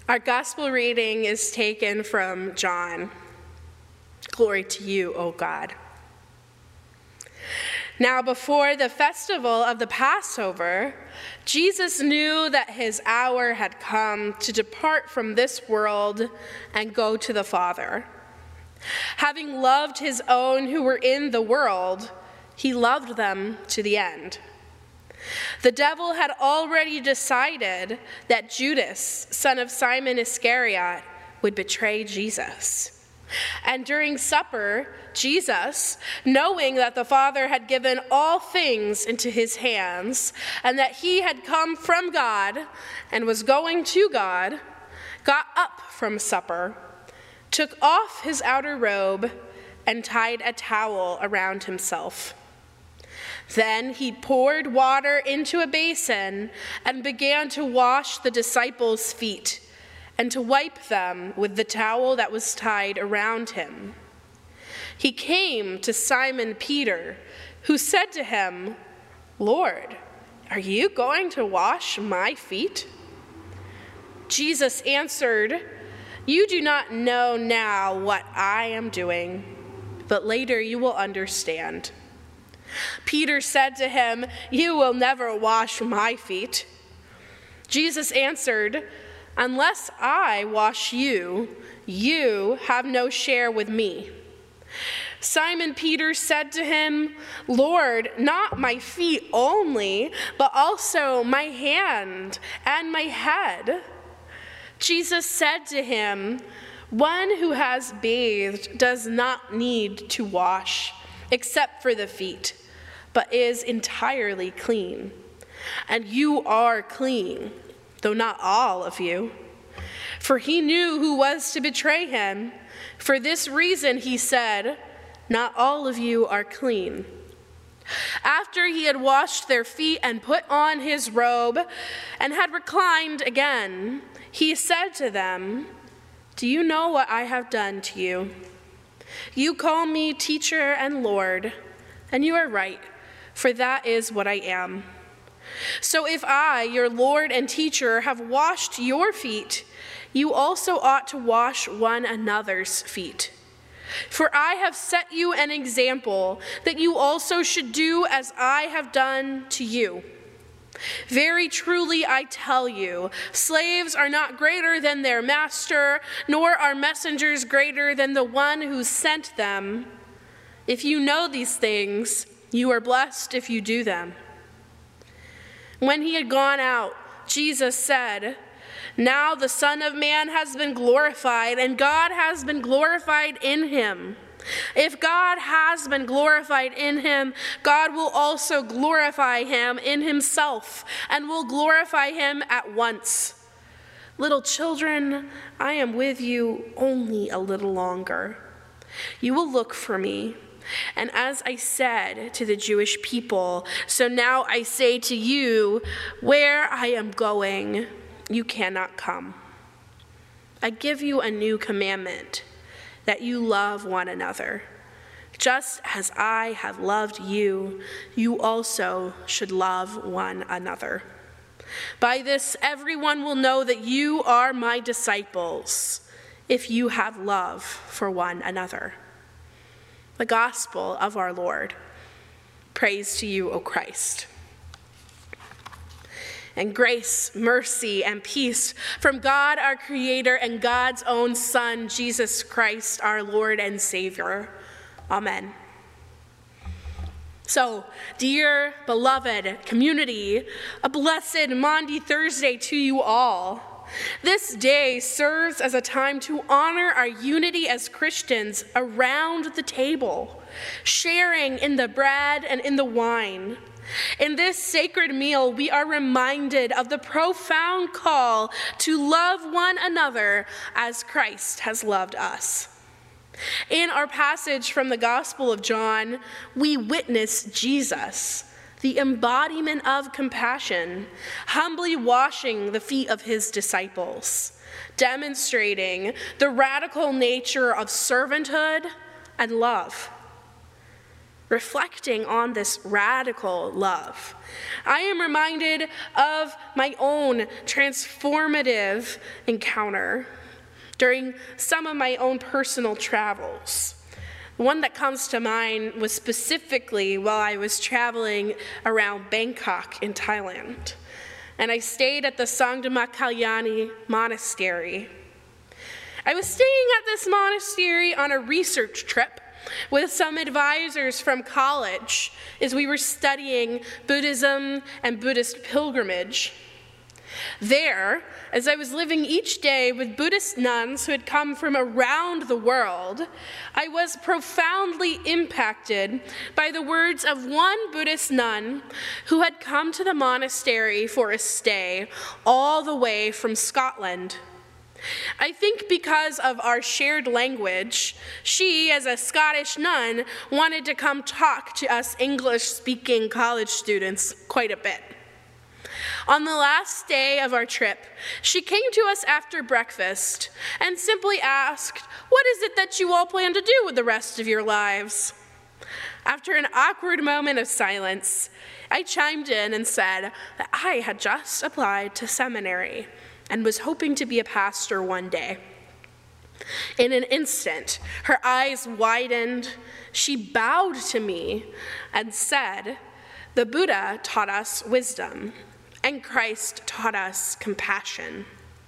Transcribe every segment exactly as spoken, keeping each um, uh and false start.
Our gospel reading is taken from John. Glory to you, O God. Now, before the festival of the Passover, Jesus knew that his hour had come to depart from this world and go to the Father. Having loved his own who were in the world, he loved them to the end. The devil had already decided that Judas, son of Simon Iscariot, would betray Jesus. And during supper, Jesus, knowing that the Father had given all things into his hands, and that he had come from God and was going to God, got up from supper, took off his outer robe, and tied a towel around himself. Then he poured water into a basin and began to wash the disciples' feet and to wipe them with the towel that was tied around him. He came to Simon Peter, who said to him, "Lord, are you going to wash my feet?" Jesus answered, "You do not know now what I am doing, but later you will understand." Peter said to him, "You will never wash my feet." Jesus answered, "Unless I wash you, you have no share with me." Simon Peter said to him, "Lord, not my feet only, but also my hand and my head." Jesus said to him, "One who has bathed does not need to wash, except for the feet, but is entirely clean. And you are clean, though not all of you." For he knew who was to betray him. For this reason he said, "Not all of you are clean." After he had washed their feet and put on his robe and had reclined again, he said to them, "Do you know what I have done to you? You call me teacher and Lord, and you are right, for that is what I am. So if I, your Lord and teacher, have washed your feet, you also ought to wash one another's feet. For I have set you an example that you also should do as I have done to you. Very truly I tell you, slaves are not greater than their master, nor are messengers greater than the one who sent them. If you know these things, you are blessed if you do them." When he had gone out, Jesus said, "Now the Son of Man has been glorified, and God has been glorified in him. If God has been glorified in him, God will also glorify him in himself, and will glorify him at once. Little children, I am with you only a little longer. You will look for me. And as I said to the Jewish people, so now I say to you, where I am going, you cannot come. I give you a new commandment, that you love one another. Just as I have loved you, you also should love one another. By this, everyone will know that you are my disciples, if you have love for one another." The gospel of our Lord. Praise to you, O Christ. And grace, mercy, and peace from God our Creator and God's own Son, Jesus Christ, our Lord and Savior. Amen. So, dear beloved community, a blessed Maundy Thursday to you all. This day serves as a time to honor our unity as Christians around the table, sharing in the bread and in the wine. In this sacred meal, we are reminded of the profound call to love one another as Christ has loved us. In our passage from the Gospel of John, we witness Jesus, the embodiment of compassion, humbly washing the feet of his disciples, demonstrating the radical nature of servanthood and love. reflecting on this radical love, I am reminded of my own transformative encounter during some of my own personal travels. The one that comes to mind was specifically while I was traveling around Bangkok in Thailand, and I stayed at the Sangdama Kalyani Monastery. I was staying at this monastery on a research trip with some advisors from college as we were studying Buddhism and Buddhist pilgrimage. There, as I was living each day with Buddhist nuns who had come from around the world, I was profoundly impacted by the words of one Buddhist nun who had come to the monastery for a stay all the way from Scotland. I think because of our shared language, she, as a Scottish nun, wanted to come talk to us English-speaking college students quite a bit. On the last day of our trip, she came to us after breakfast and simply asked, "What is it that you all plan to do with the rest of your lives?" After an awkward moment of silence, I chimed in and said that I had just applied to seminary and was hoping to be a pastor one day. In an instant, her eyes widened, she bowed to me and said, "The Buddha taught us wisdom, and Christ taught us compassion."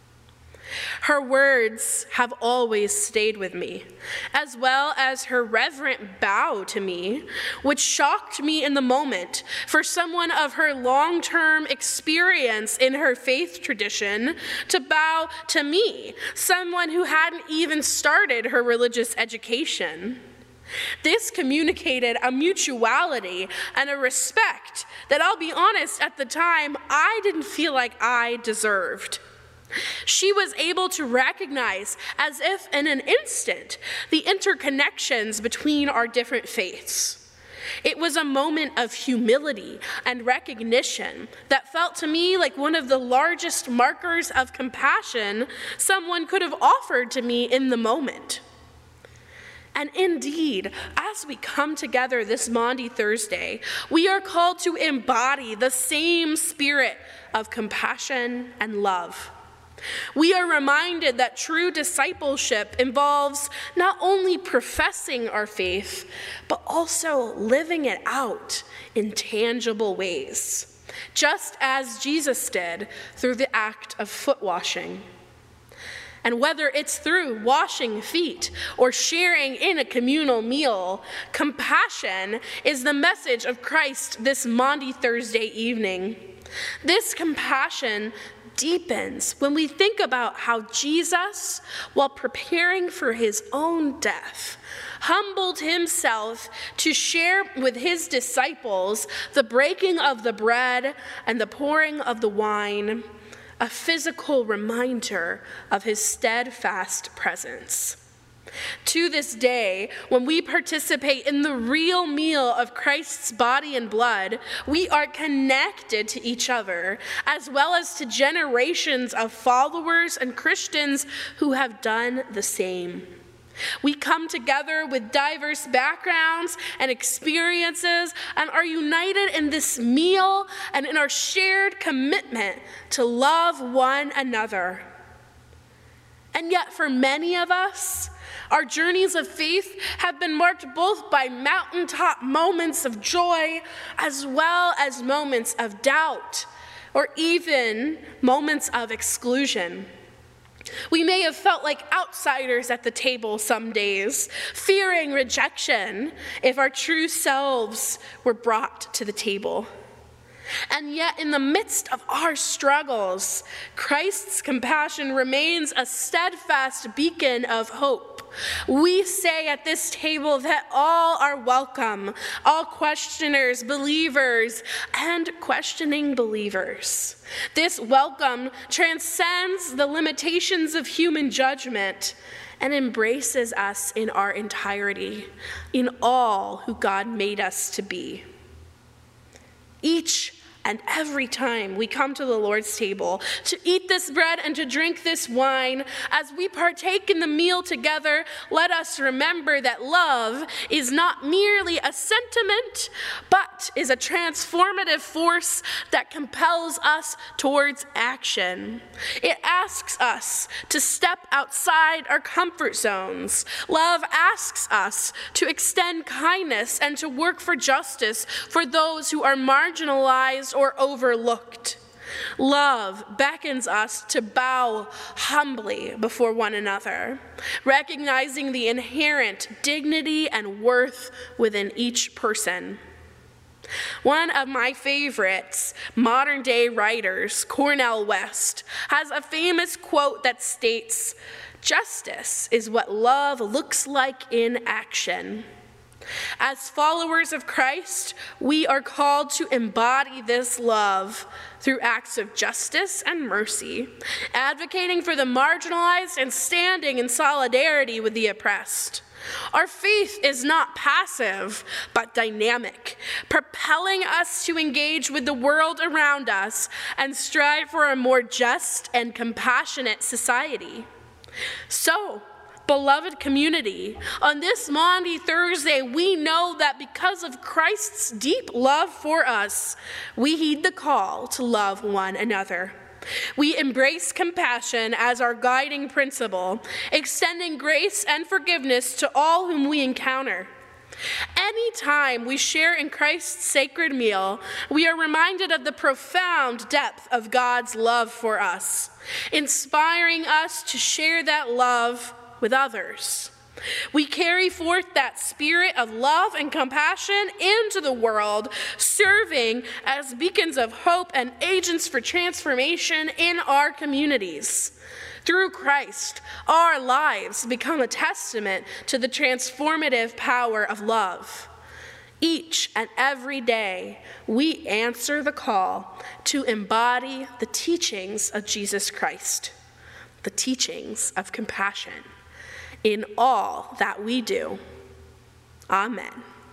Her words have always stayed with me, as well as her reverent bow to me, which shocked me in the moment for someone of her long-term experience in her faith tradition to bow to me, someone who hadn't even started her religious education. This communicated a mutuality and a respect that, I'll be honest, at the time, I didn't feel like I deserved. She was able to recognize, as if in an instant, the interconnections between our different faiths. It was a moment of humility and recognition that felt to me like one of the largest markers of compassion someone could have offered to me in the moment. And indeed, as we come together this Maundy Thursday, we are called to embody the same spirit of compassion and love. We are reminded that true discipleship involves not only professing our faith, but also living it out in tangible ways, just as Jesus did through the act of foot washing. And whether it's through washing feet or sharing in a communal meal, compassion is the message of Christ this Maundy Thursday evening. This compassion deepens when we think about how Jesus, while preparing for his own death, humbled himself to share with his disciples the breaking of the bread and the pouring of the wine, a physical reminder of his steadfast presence. To this day, when we participate in the real meal of Christ's body and blood, we are connected to each other, as well as to generations of followers and Christians who have done the same. We come together with diverse backgrounds and experiences and are united in this meal and in our shared commitment to love one another. And yet, for many of us, our journeys of faith have been marked both by mountaintop moments of joy as well as moments of doubt or even moments of exclusion. We may have felt like outsiders at the table some days, fearing rejection if our true selves were brought to the table. And yet, in the midst of our struggles, Christ's compassion remains a steadfast beacon of hope. We say at this table that all are welcome, all questioners, believers, and questioning believers. This welcome transcends the limitations of human judgment and embraces us in our entirety, in all who God made us to be. Each And every time we come to the Lord's table to eat this bread and to drink this wine, as we partake in the meal together, let us remember that love is not merely a sentiment, but is a transformative force that compels us towards action. It asks us to step outside our comfort zones. Love asks us to extend kindness and to work for justice for those who are marginalized or overlooked. Love beckons us to bow humbly before one another, recognizing the inherent dignity and worth within each person. One of my favorites, modern-day writers, Cornel West, has a famous quote that states, "Justice is what love looks like in action." As followers of Christ, we are called to embody this love through acts of justice and mercy, advocating for the marginalized and standing in solidarity with the oppressed. Our faith is not passive, but dynamic, propelling us to engage with the world around us and strive for a more just and compassionate society. So, beloved community, on this Maundy Thursday, we know that because of Christ's deep love for us, we heed the call to love one another. We embrace compassion as our guiding principle, extending grace and forgiveness to all whom we encounter. Anytime we share in Christ's sacred meal, we are reminded of the profound depth of God's love for us, inspiring us to share that love with others. We carry forth that spirit of love and compassion into the world, serving as beacons of hope and agents for transformation in our communities. Through Christ, our lives become a testament to the transformative power of love. Each and every day, we answer the call to embody the teachings of Jesus Christ, the teachings of compassion, in all that we do. Amen.